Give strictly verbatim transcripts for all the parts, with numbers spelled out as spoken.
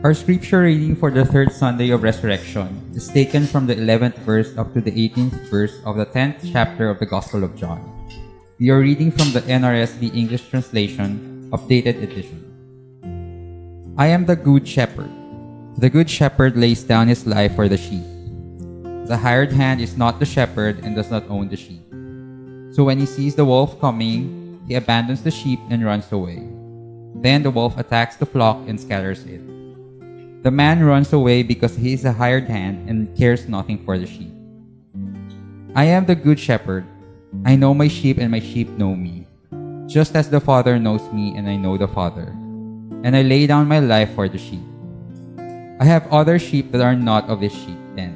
Our scripture reading for the third Sunday of Resurrection is taken from the eleventh verse up to the eighteenth verse of the tenth chapter of the Gospel of John. We are reading from the N R S V English Translation, Updated Edition. I am the good shepherd. The good shepherd lays down his life for the sheep. The hired hand is not the shepherd and does not own the sheep. So when he sees the wolf coming, he abandons the sheep and runs away. Then the wolf attacks the flock and scatters it. The man runs away because he is a hired hand and cares nothing for the sheep. I am the good shepherd. I know my sheep and my sheep know me, just as the Father knows me and I know the Father. And I lay down my life for the sheep. I have other sheep that are not of this sheep pen.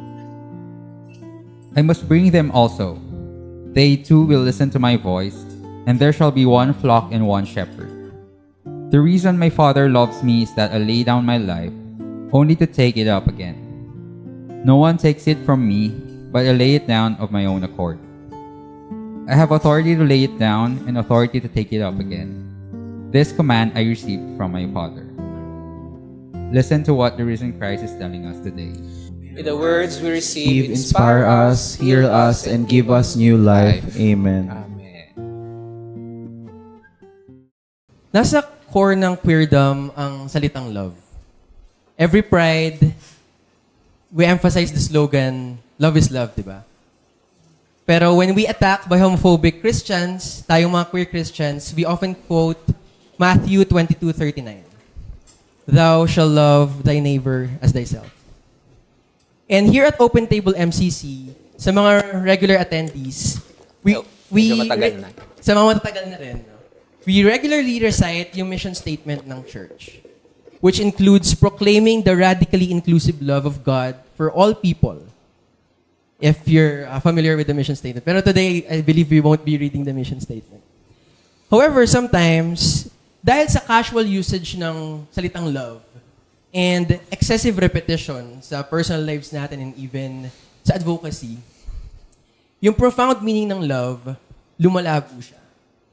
I must bring them also. They too will listen to my voice, and there shall be one flock and one shepherd. The reason my Father loves me is that I lay down my life, only to take it up again. No one takes it from me, but I lay it down of my own accord. I have authority to lay it down and authority to take it up again. This command I received from my Father. Listen to what the risen Christ is telling us today. With the words we receive, inspire us, heal us, and give us new life. Amen. Amen. Nasa core ng queerdom ang salitang love. Every Pride, we emphasize the slogan, love is love, di ba? Pero when we attack by homophobic Christians, tayong mga queer Christians, we often quote Matthew twenty-two thirty-nine. Thou shall love thy neighbor as thyself. And here at Open Table M C C, sa mga regular attendees, we, we Medyo matagal na. sa mga matatagal na rin, no? We regularly recite yung mission statement ng church, which includes proclaiming the radically inclusive love of God for all people. If you're uh, familiar with the mission statement. Pero today, I believe we won't be reading the mission statement. However, sometimes, dahil sa casual usage ng salitang love and excessive repetition sa personal lives natin and even sa advocacy, yung profound meaning ng love, lumalabo siya.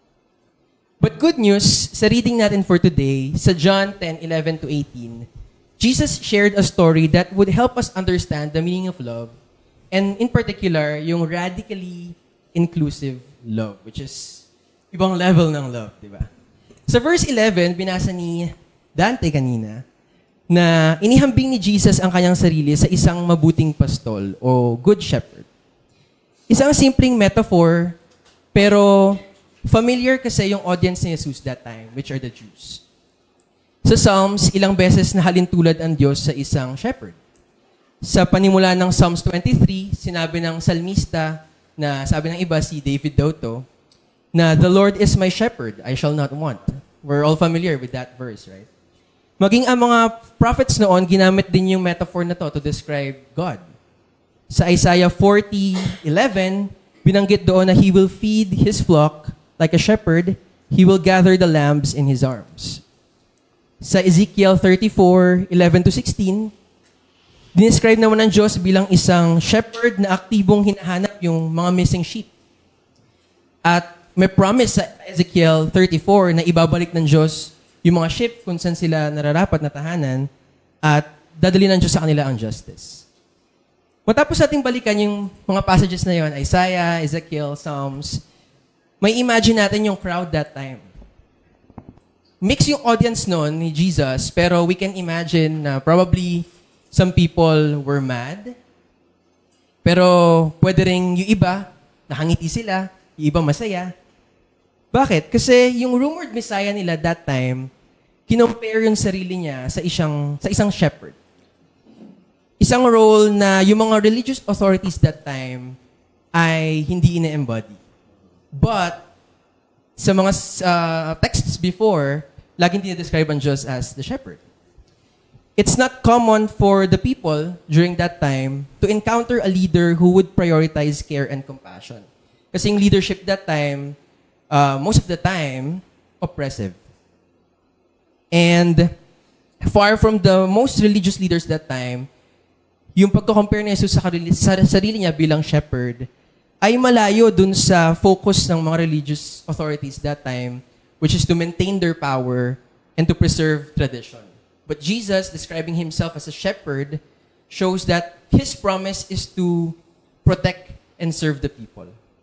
But good news, sa reading natin for today, sa John ten eleven to eighteen, Jesus shared a story that would help us understand the meaning of love, and in particular, yung radically inclusive love, which is ibang level ng love, di ba? Sa verse eleven, binasa ni Dante kanina, na inihambing ni Jesus ang kanyang sarili sa isang mabuting pastol o good shepherd. Isang simpleng metaphor, pero familiar kasi yung audience ni Jesus that time, which are the Jews. Sa Psalms, ilang beses nahalintulad ang Diyos sa isang shepherd. Sa panimula ng Psalms twenty-three, sinabi ng salmista, na sabi ng iba, si David daw to, na the Lord is my shepherd, I shall not want. We're all familiar with that verse, right? Maging ang mga prophets noon, ginamit din yung metaphor na to to describe God. Sa Isaiah forty eleven, binanggit doon na He will feed His flock like a shepherd, He will gather the lambs in His arms. Sa Ezekiel thirty-four eleven to sixteen, dinescribe naman ng Diyos bilang isang shepherd na aktibong hinahanap yung mga missing sheep. At may promise sa Ezekiel thirty-four na ibabalik ng Diyos yung mga sheep kung saan sila nararapat na tahanan at dadali ng Diyos sa kanila ang justice. Matapos nating balikan yung mga passages na yon, Isaiah, Ezekiel, Psalms, may imagine natin yung crowd that time. Mix yung audience noon ni Jesus, pero we can imagine na probably some people were mad, pero pwede rin yung iba, nakangiti sila, yung iba masaya. Bakit? Kasi yung rumored Messiah nila that time, kinompare yung sarili niya sa isang, sa isang shepherd. Isang role na yung mga religious authorities that time ay hindi ina-embody. But, sa mga uh, texts before, laging dinidescribe ang Diyos as the shepherd. It's not common for the people during that time to encounter a leader who would prioritize care and compassion. Kasi yung leadership that time, uh, most of the time, oppressive. And far from the most religious leaders that time, yung pagko-compare ni Jesus sa, sa sarili niya bilang shepherd, ay malayo dun sa focus ng mga religious authorities that time, which is to maintain their power and to preserve tradition. But Jesus, describing himself as a shepherd, shows that his promise is to protect and serve the people.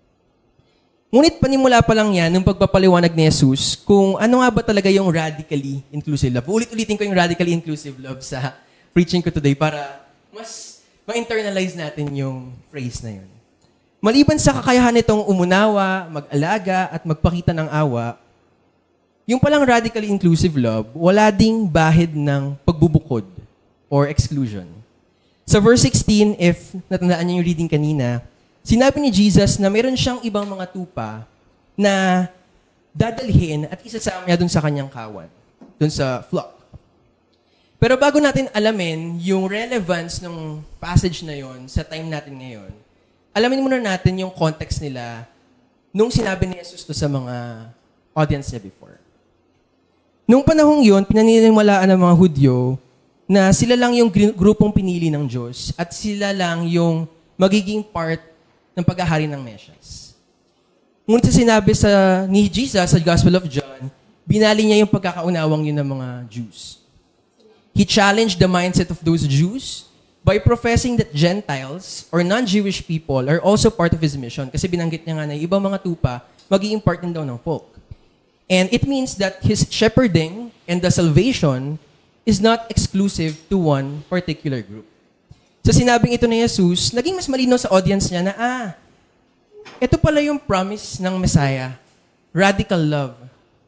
Ngunit panimula pa lang yan, nung pagpapaliwanag ni Jesus, kung ano nga ba talaga yung radically inclusive love. Ulit-ulitin ko yung radically inclusive love sa preaching ko today para mas ma-internalize natin yung phrase na yun. Maliban sa kakayahan nitong umunawa, mag-alaga, at magpakita ng awa, yung palang radically inclusive love, wala ding bahid ng pagbubukod or exclusion. Sa verse sixteen, if natandaan niyo yung reading kanina, sinabi ni Jesus na meron siyang ibang mga tupa na dadalhin at isasama niya dun sa kanyang kawan, dun sa flock. Pero bago natin alamin yung relevance ng passage na yon sa time natin ngayon, alamin muna natin yung context nila nung sinabi ni Jesus to sa mga audience niya before. Nung panahong yun, pinaniniwalaan ng mga Hudyo na sila lang yung grupong pinili ng Diyos at sila lang yung magiging part ng paghahari ng Mesyas. Ngunit sa sinabi sa, ni Jesus sa Gospel of John, binali niya yung pagkakaunawang yun ng mga Jews. He challenged the mindset of those Jews by professing that Gentiles or non-Jewish people are also part of His mission. Kasi binanggit niya nga na ibang mga tupa, magiging part din daw ng folk. And it means that His shepherding and the salvation is not exclusive to one particular group. Sa sinabing ito ni Jesus, naging mas malinaw sa audience niya na, ah, ito pala yung promise ng Messiah, radical love.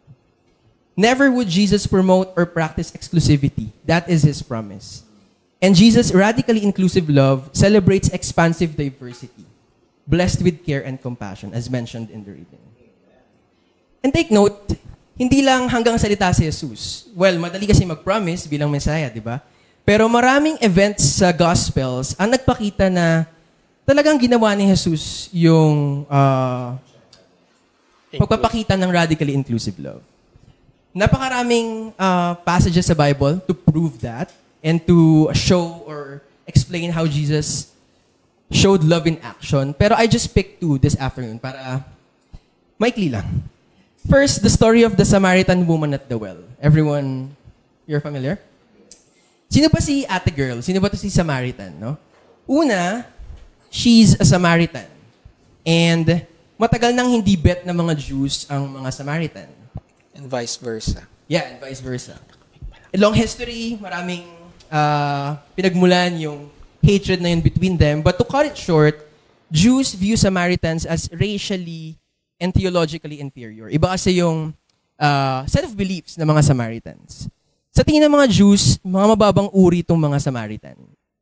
Never would Jesus promote or practice exclusivity. That is His promise. And Jesus' radically inclusive love celebrates expansive diversity, blessed with care and compassion, as mentioned in the reading. And take note, hindi lang hanggang salita si Jesus. Well, madali kasi mag-promise bilang Messiah, di ba? Pero maraming events sa Gospels ang nagpakita na talagang ginawa ni Jesus yung uh, pagpapakita ng radically inclusive love. Napakaraming uh, passages sa Bible to prove that and to show or explain how Jesus showed love in action. Pero I just picked two this afternoon para maikli lang. First, the story of the Samaritan woman at the well. Everyone, you're familiar? Sino pa si ate girl? Sino ba to si Samaritan, no? Una, she's a Samaritan. And matagal nang hindi bet ng mga Jews ang mga Samaritan. And vice versa. Yeah, and vice versa. A long history, maraming uh, pinagmulan yung hatred na yun between them. But to cut it short, Jews view Samaritans as racially and theologically inferior. Iba kasi yung uh, set of beliefs ng mga Samaritans. Sa tingin ng mga Jews, mga mababang uri itong mga Samaritan.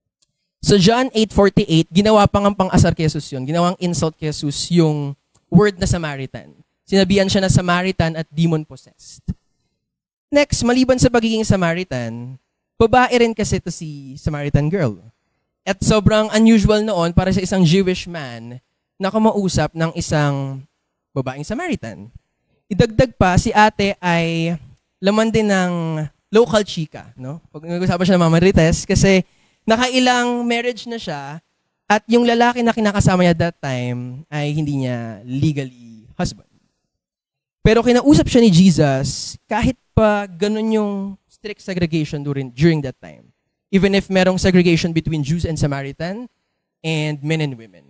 So John eight forty-eight, ginawa pang ang pang-asar kay Jesus yun. Ginawang insult kay Jesus yung word na Samaritan. Sinabihan siya na Samaritan at demon-possessed. Next, maliban sa pagiging Samaritan, babae rin kasi ito si Samaritan girl. At sobrang unusual noon para sa isang Jewish man na kumausap ng isang babaeng Samaritan. Idagdag pa, si ate ay laman din ng local chika, no? Pag nag-usapan siya ng Mama Rites, kasi nakailang marriage na siya at yung lalaki na kinakasama niya that time ay hindi niya legally husband. Pero kinausap siya ni Jesus kahit pa ganun yung strict segregation during, during that time. Even if merong segregation between Jews and Samaritan and men and women.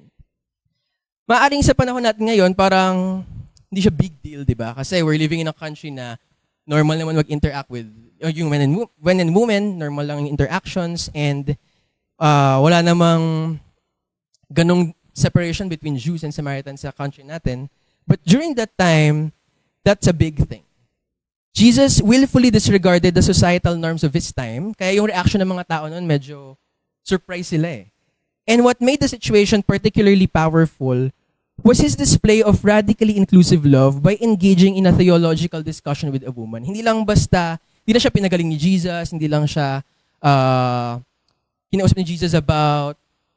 Maaring sa panahon natin ngayon, parang hindi siya big deal, di ba? Kasi we're living in a country na normal naman mag-interact with yung men and, men and women, normal lang yung interactions, and uh, wala namang ganong separation between Jews and Samaritans sa country natin. But during that time, that's a big thing. Jesus willfully disregarded the societal norms of his time, kaya yung reaction ng mga tao noon medyo surprise sila eh. And what made the situation particularly powerful was his display of radically inclusive love by engaging in a theological discussion with a woman. Hindi lang basta, hindi lang siya pinagaling ni Jesus, hindi lang siya uh, kinausap ni Jesus about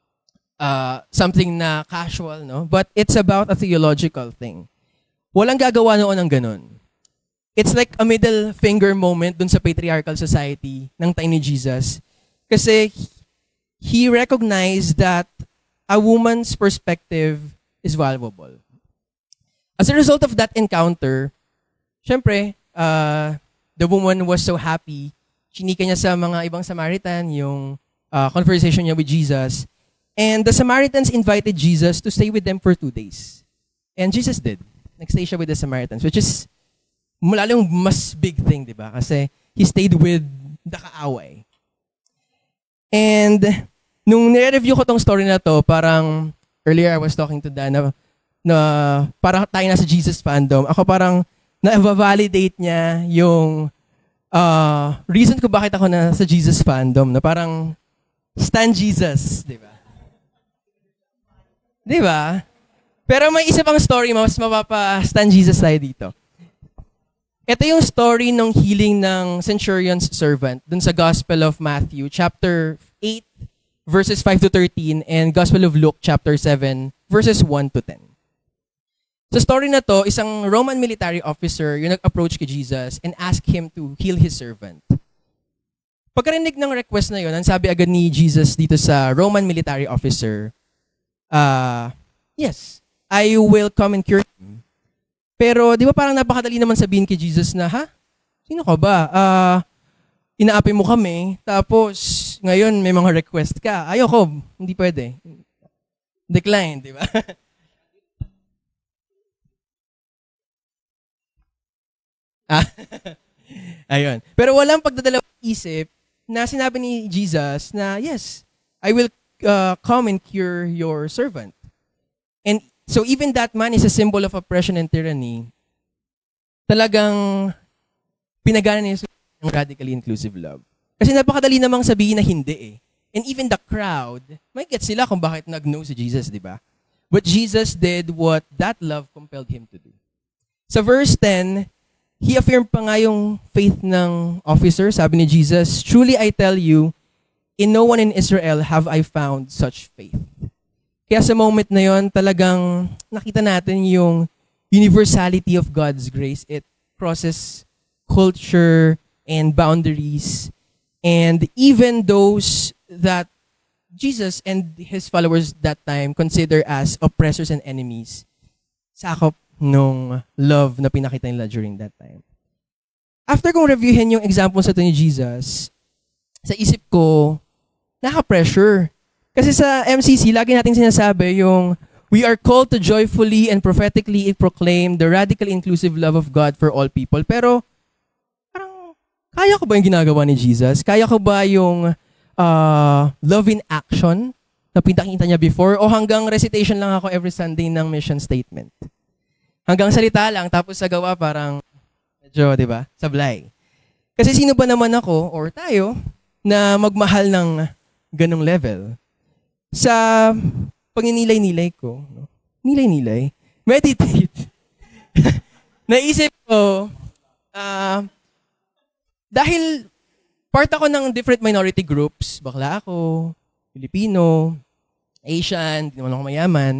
uh, something na casual, no? But it's about a theological thing. Walang gagawa noon ng ganun. It's like a middle finger moment dun sa patriarchal society ng time ni Jesus. Kasi he recognized that a woman's perspective is valuable. As a result of that encounter, syempre, uh, the woman was so happy Chinika niya sa mga ibang Samaritan yung uh, conversation niya with Jesus. And the Samaritans invited Jesus to stay with them for two days. And Jesus did. Nagstay siya with the Samaritans, which is lalong mas big thing, di ba? Kasi he stayed with the kaaway. And nung nire-review ko tong story na to, parang earlier I was talking to Dan na, na parang tayo na sa Jesus fandom. Ako parang na-validate niya yung uh, reason ko bakit ako na sa Jesus fandom. Na parang stan Jesus, di ba? Di ba? Pero may isa pang story, mas mapapa-stan Jesus tayo dito. Ito yung story ng healing ng centurion's servant dun sa Gospel of Matthew, chapter eight, verses five to thirteen, and Gospel of Luke, chapter seven, verses one to ten. Sa story na to, isang Roman military officer yung nag-approach kay Jesus and asked him to heal his servant. Pagkarinig ng request na yun, ang sabi agad ni Jesus dito sa Roman military officer, uh, yes, I will come and cure him. Pero di ba parang napakadali naman sabihin kay Jesus na, ha? Sino ka ba? Uh, inaapi mo kami, tapos ngayon may mga request ka. Ayoko, hindi pwede. Decline, di ba? ah, ayun. Pero walang pagdadalawang isip na sinabi ni Jesus na, yes, I will uh, come and cure your servant. And so even that man is a symbol of oppression and tyranny. Talagang pinagana niya yung radically inclusive love. Kasi napakadali namang sabihin na hindi eh. And even the crowd, may get sila kung bakit nag-no si Jesus, di ba? But Jesus did what that love compelled him to do. Sa verse ten, he affirmed pa nga yung faith ng officer. Sabi ni Jesus, "Truly I tell you, in no one in Israel have I found such faith." Kaya sa moment na yon, talagang nakita natin yung universality of God's grace. It crosses culture and boundaries. And even those that Jesus and his followers that time consider as oppressors and enemies, sakop nung love na pinakita nila during that time. After kong reviewin yung example sa ito ni Jesus, sa isip ko, naka-pressure. Kasi sa M C C, lagi nating sinasabi yung, we are called to joyfully and prophetically proclaim the radically inclusive love of God for all people. Pero, parang, kaya ko ba yung ginagawa ni Jesus? Kaya ko ba yung uh, love in action na pinakita niya before? O hanggang recitation lang ako every Sunday ng mission statement? Hanggang salita lang, tapos sa gawa parang, medyo, di ba, sablay. Kasi sino ba naman ako, or tayo, na magmahal ng ganong level? Sa pagninilay-nilay ko, no? Nilay-nilay, meditate. Naisip ko, uh, dahil part ako ng different minority groups, bakla ako, Filipino, Asian, hindi naman ako mayaman,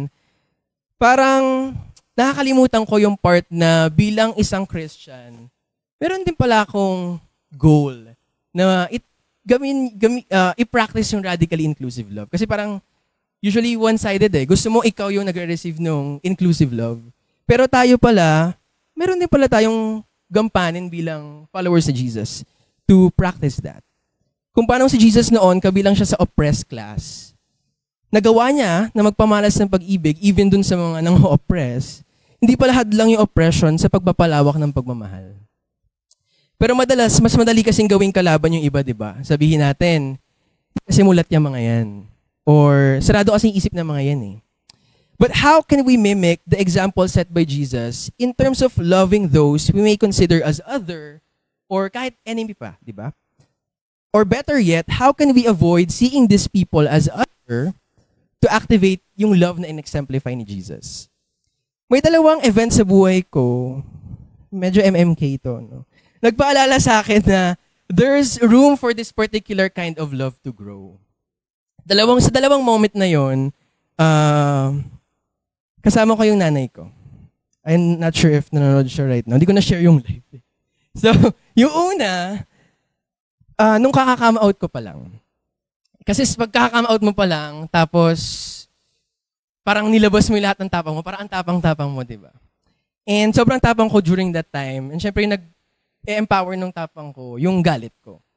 parang nakakalimutan ko yung part na bilang isang Christian, meron din pala akong goal na it Gamin, gamin, uh, i-practice yung radically inclusive love. Kasi parang, usually one-sided eh. Gusto mo ikaw yung nagre-receive ng inclusive love. Pero tayo pala, meron din pala tayong gampanin bilang followers ni Jesus to practice that. Kung paano si Jesus noon, kabilang siya sa oppressed class, nagawa niya na magpamalas ng pag-ibig even dun sa mga nang-oppress, hindi pala hadlang yung oppression sa pagpapalawak ng pagmamahal. Pero madalas, mas madali kasing gawing kalaban yung iba, di ba? Sabihin natin, kasi mulat yung mga yan. Or sarado kasing isip ng mga yan eh. But how can we mimic the example set by Jesus in terms of loving those we may consider as other or kahit enemy pa, di ba? Or better yet, how can we avoid seeing these people as other to activate yung love na in-exemplify ni Jesus? May dalawang events sa buhay ko, medyo M M K ito, no? Nagpaalala sa akin na there's room for this particular kind of love to grow. Dalawang, sa dalawang moment na yon, uh, kasama ko yung nanay ko. I'm not sure if nanonood siya right now. Hindi ko na-share yung live. So, yung una, uh, nung kakakama out ko pa lang. Kasi pag kakakama out mo pa lang, tapos parang nilabas mo yung lahat ng tapang mo, parang ang tapang-tapang mo, di ba? And sobrang tapang ko during that time. And syempre, nag e-empower nung tapang ko, yung galit ko.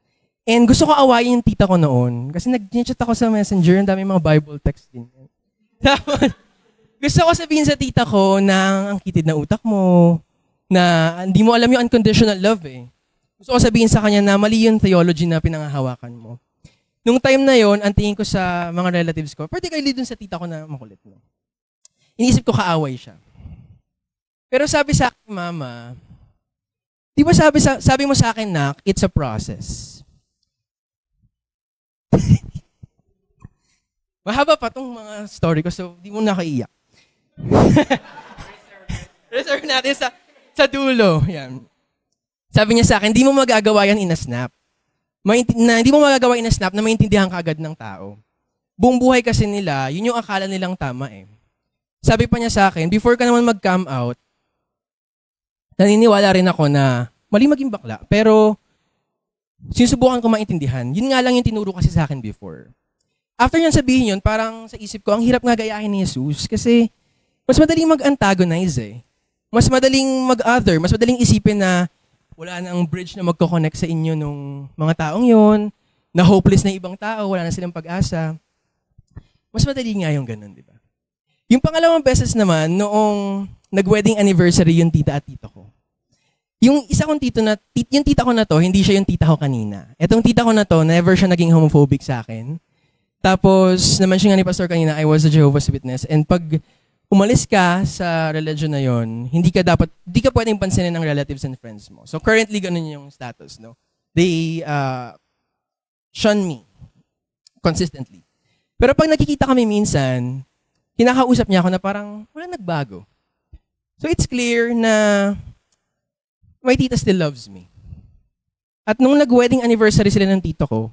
And gusto ko awayin yung tita ko noon. Kasi nag-chat ako sa messenger, ang dami mga Bible text din. Tapos, gusto ko sabihin sa tita ko na ang kitid na utak mo, na hindi mo alam yung unconditional love eh. Gusto ko sabihin sa kanya na mali yung theology na pinangahawakan mo. Nung time na yon, ang tingin ko sa mga relatives ko, particularly dun sa tita ko na makulit. No? Iniisip ko kaaway siya. Pero sabi sa akin, Mama, di ba sabi, sa, sabi mo sa akin, Nak, it's a process. Mahaba pa tong mga story ko, so di mo nakaiyak. Reserve natin sa, sa dulo. Yan. Sabi niya sa akin, di mo magagawa yan in a snap. Mainti- na, hindi mo magagawa in a snap na maintindihan ka agad ng tao. Buong buhay kasi nila, yun yung akala nilang tama eh. Sabi pa niya sa akin, before ka naman mag-come out, naniniwala rin ako na mali maging bakla. Pero, sinusubukan ko maintindihan. Yun nga lang yung tinuro kasi sa akin before. After niyan sabihin yun, parang sa isip ko, ang hirap nga gayahin ni Jesus kasi mas madaling mag-antagonize eh. Mas madaling mag-other, mas madaling isipin na wala nang bridge na magko-connect sa inyo nung mga taong yon, na hopeless na ibang tao, wala na silang pag-asa. Mas madali nga yung ganun, di ba? Yung pangalawang beses naman, noong nag-wedding anniversary yung tita at tito ko. Yung isa kong tito na, tit, yung tita ko na to, hindi siya yung tita ko kanina. Etong tita ko na to, never siya naging homophobic sa akin. Tapos, naman siya nga ni Pastor kanina, I was a Jehovah's Witness. And pag umalis ka sa religion na yon, hindi ka dapat, hindi ka pwedeng pansinin ng relatives and friends mo. So currently, ganun yung status, no? They uh, shun me consistently. Pero pag nakikita kami minsan, kinakausap niya ako na parang wala nagbago. So it's clear na my tita still loves me. At nung nag-wedding anniversary sila ng tito ko,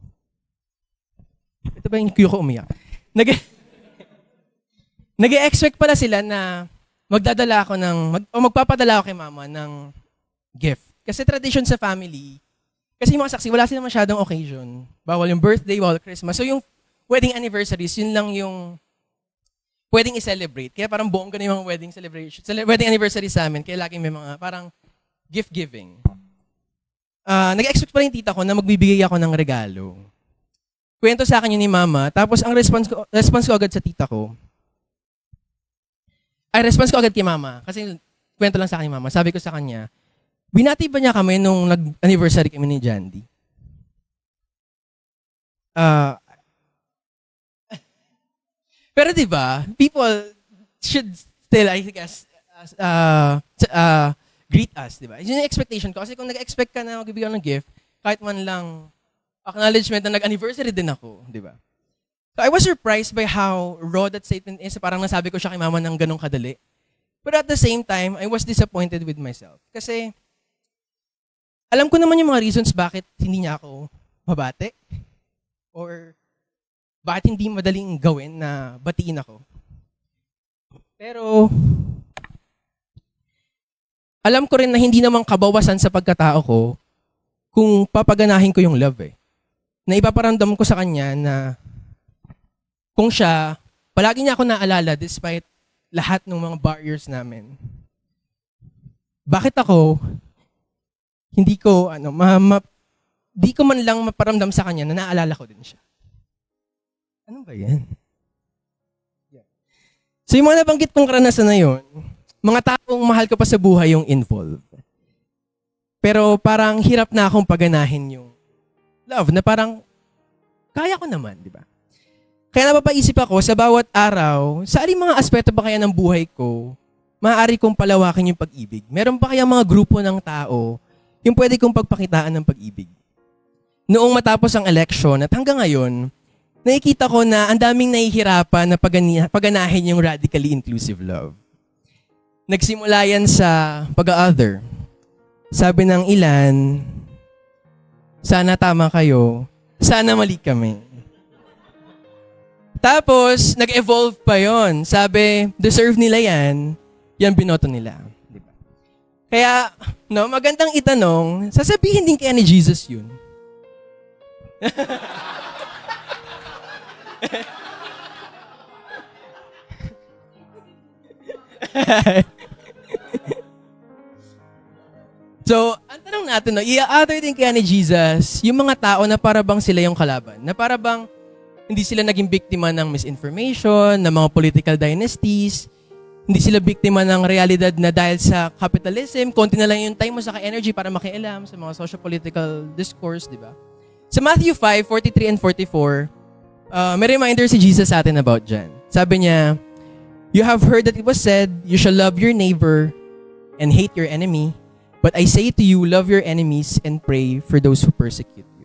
ito ba yung kuyo ko umiyak? Nag- Nag-expect pala sila na magdadala ako ng, mag, o magpapadala ako kay mama ng gift. Kasi tradition sa family, kasi yung mga saksi, wala silang masyadong occasion. Bawal yung birthday, bawal Christmas. So yung wedding anniversaries, yun lang yung pwedeng i-celebrate. Kaya parang buong ganun yung mga wedding celebration, wedding anniversary sa amin, kaya laging may mga parang gift-giving. Uh, nag-expect pala yung tita ko na magbibigay ako ng regalo. Kwento sa akin yun ni mama, tapos ang response ko, response ko agad sa tita ko, ay response ko agad kay mama, kasi kwento lang sa akin ni mama, sabi ko sa kanya, binati ba niya kami nung nag-anniversary kami ni Jandy? Uh, pero di ba, people should still, I guess, uh, uh, greet us, di ba? Yun yung expectation ko. Kasi kung nag-expect ka na magbibigyan ng gift, kahit man lang acknowledgement na nag-anniversary din ako, di ba? So I was surprised by how raw that statement is. Parang nasabi ko siya kay mama ng ganong kadali. But at the same time, I was disappointed with myself. Kasi alam ko naman yung mga reasons bakit hindi niya ako mabate. Or bakit hindi madaling gawin na batiin ako. Pero alam ko rin na hindi naman kabawasan sa pagkatao ko kung papaganahin ko yung love eh. Na ipaparamdam ko sa kanya na kung siya, palagi niya ako naalala despite lahat ng mga barriers namin. Bakit ako, hindi ko, ano, ma, ma, di ko man lang maparamdam sa kanya na naalala ko din siya. Ano ba yan? Yeah. So yung mga nabanggit kong karanasan na yun, mga taong mahal ko pa sa buhay yung involved. Pero parang hirap na akong paganahin yung love na parang kaya ko naman, di ba? Kaya napapaisip ako sa bawat araw, sa aling mga aspeto ba kaya ng buhay ko, maaari kong palawakin yung pag-ibig. Meron pa kaya mga grupo ng tao yung pwede kong pagpakitaan ng pag-ibig. Noong matapos ang election at hanggang ngayon, nakikita ko na ang daming nahihirapan na pagani- paganahin yung radically inclusive love. Nagsimula yan sa pag-other. Sabi ng ilan, sana tama kayo, sana mali kami. Tapos, nag-evolve pa yon. Sabi, deserve nila yan, yan binoto nila. Diba? Kaya, no, magandang itanong, sasabihin din kaya ni Jesus yun. So, ang tanong natin, no, i-other din kaya ni Jesus yung mga tao na para bang sila yung kalaban. Na para bang hindi sila naging biktima ng misinformation, ng mga political dynasties, hindi sila biktima ng realidad na dahil sa capitalism, konti na lang yung time mo sa energy para makialam sa mga socio-political discourse, di ba? Sa Matthew five, forty-three and forty-four, uh, may reminder si Jesus sa atin about dyan. Sabi niya, "You have heard that it was said, you shall love your neighbor and hate your enemy. But I say to you, love your enemies and pray for those who persecute you."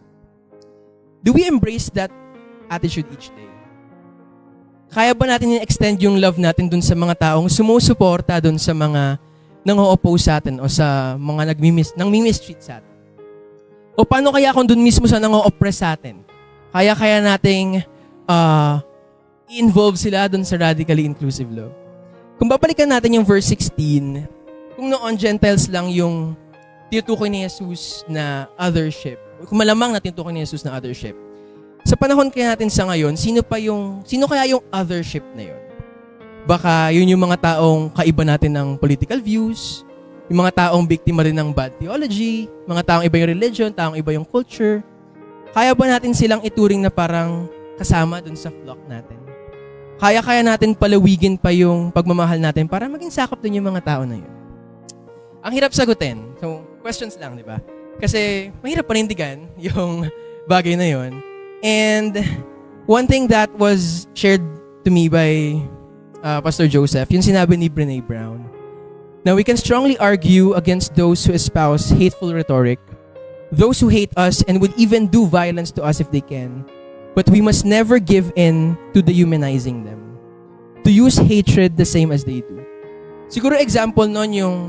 Do we embrace that attitude each day? Kaya ba natin i-extend yung love natin dun sa mga taong sumusuporta dun sa mga nang-o-oppose sa atin o sa mga nag-mimis, nang-mimistreat sa atin? O paano kaya kung dun mismo sa nang-o-oppress sa atin? Kaya kaya nating uh, i-involve sila dun sa radically inclusive love? Kung babalikan natin yung verse sixteen, kung noon Gentiles lang yung tinutukoy ni Jesus na othership, kung malamang na tinutukoy ni Jesus na othership, sa panahon kaya natin sa ngayon, sino pa yung, sino kaya yung othership na yun? Baka yun yung mga taong kaiba natin ng political views, yung mga taong biktima rin ng bad theology, mga taong iba yung religion, taong iba yung culture. Kaya ba natin silang ituring na parang kasama dun sa flock natin? Kaya-kaya natin palawigin pa yung pagmamahal natin para maging sakop dun yung mga tao na yun? Ang hirap sagutin. So, questions lang, di ba? Kasi mahirap panindigan yung bagay na yon. And one thing that was shared to me by uh, Pastor Joseph, yung sinabi ni Brené Brown, "Now we can strongly argue against those who espouse hateful rhetoric, those who hate us and would even do violence to us if they can, but we must never give in to dehumanizing them, to use hatred the same as they do." Siguro example nun yung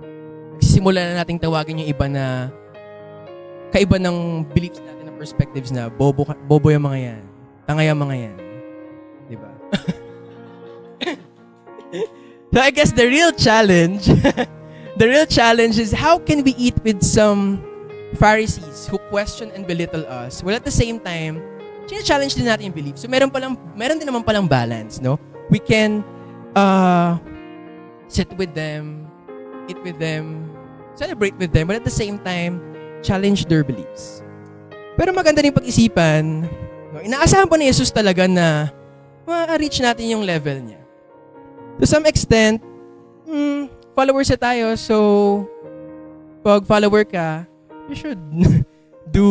simula na nating tawagin yung iba na kaiba ng beliefs natin, na perspectives na bobo, bobo yung mga yan, tanga yung mga yan. Diba? So I guess the real challenge, the real challenge is how can we eat with some Pharisees who question and belittle us, while at the same time, challenge din natin yung beliefs. So meron, palang, meron din naman palang balance, no? We can uh, sit with them, eat with them, celebrate with them, but at the same time, challenge their beliefs. Pero maganda rin pag-isipan, no, inaasahan pa ni Jesus talaga na ma-reach natin yung level niya. To some extent, hmm, followers na tayo, so pag follower ka, you should do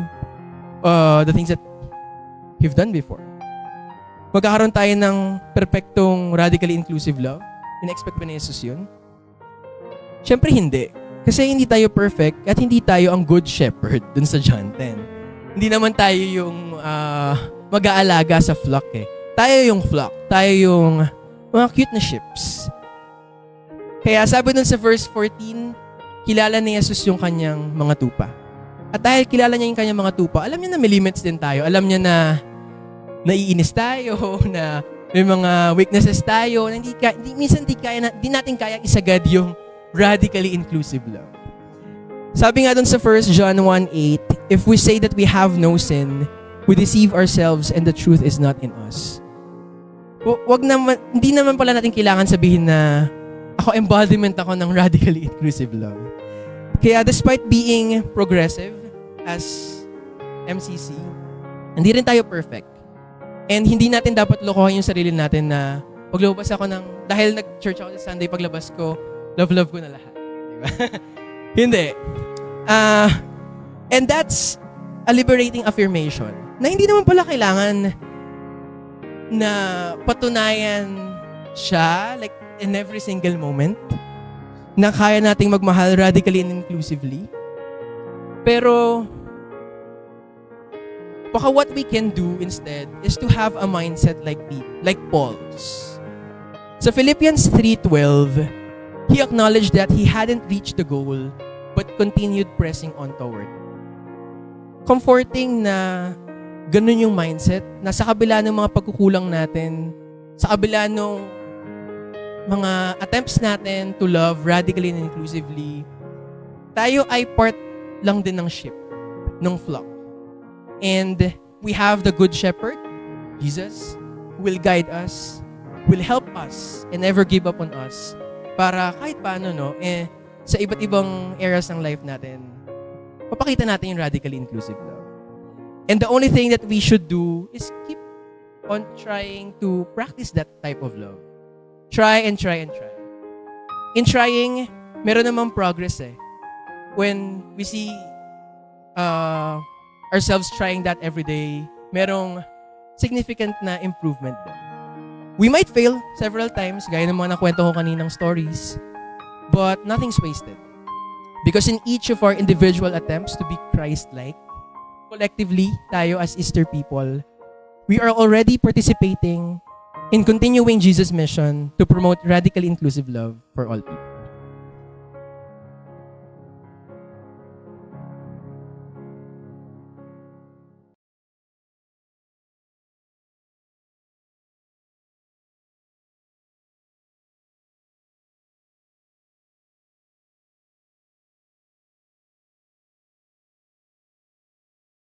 uh, the things that you've done before. Magkakaroon tayo ng perfectong radically inclusive love. In-expect ba ni Jesus yun? Siyempre hindi. Kasi hindi tayo perfect at hindi tayo ang good shepherd dun sa John ten. Hindi naman tayo yung uh, mag-aalaga sa flock eh. Tayo yung flock. Tayo yung mga cute na ships. Kaya sabi dun sa verse fourteen, kilala ni Jesus yung kanyang mga tupa. At dahil kilala niya yung kanyang mga tupa, alam niya na may limits din tayo. Alam niya na naiinis tayo, na may mga weaknesses tayo, na hindi, ka, hindi minsan hindi, kaya na, hindi natin kaya isagad yung radically inclusive love. Sabi nga dun sa First John one eight, "If we say that we have no sin, we deceive ourselves and the truth is not in us." W- wag naman, hindi naman pala natin kailangan sabihin na ako embodiment ako ng radically inclusive love. Kaya despite being progressive as M C C, hindi rin tayo perfect. And hindi natin dapat lokohin yung sarili natin na paglabas ako ng, dahil nag-church ako sa Sunday, paglabas ko, love-love ko na lahat. Diba? Hindi. Uh, and that's a liberating affirmation na hindi naman pala kailangan na patunayan siya, like in every single moment, na kaya nating magmahal radically and inclusively. Pero, baka what we can do instead is to have a mindset like like Paul's. Sa Philippians three twelve, he acknowledged that he hadn't reached the goal but continued pressing on toward. Comforting na ganun yung mindset, na sa kabila ng mga pagkukulang natin, sa kabila ng mga attempts natin to love radically and inclusively, tayo ay part lang din ng ship, ng flock. And we have the Good Shepherd, Jesus, who will guide us, will help us, and never give up on us, para kahit paano, no, eh, sa iba't ibang areas ng life natin, papakita natin yung radically inclusive love. And the only thing that we should do is keep on trying to practice that type of love. Try and try and try. In trying, meron namang progress eh. When we see uh, ourselves trying that every day, merong significant na improvement din. We might fail several times, gaya ng mga nakwento ko kaninang stories, but nothing's wasted. Because in each of our individual attempts to be Christ-like, collectively, tayo as Easter people, we are already participating in continuing Jesus' mission to promote radically inclusive love for all people.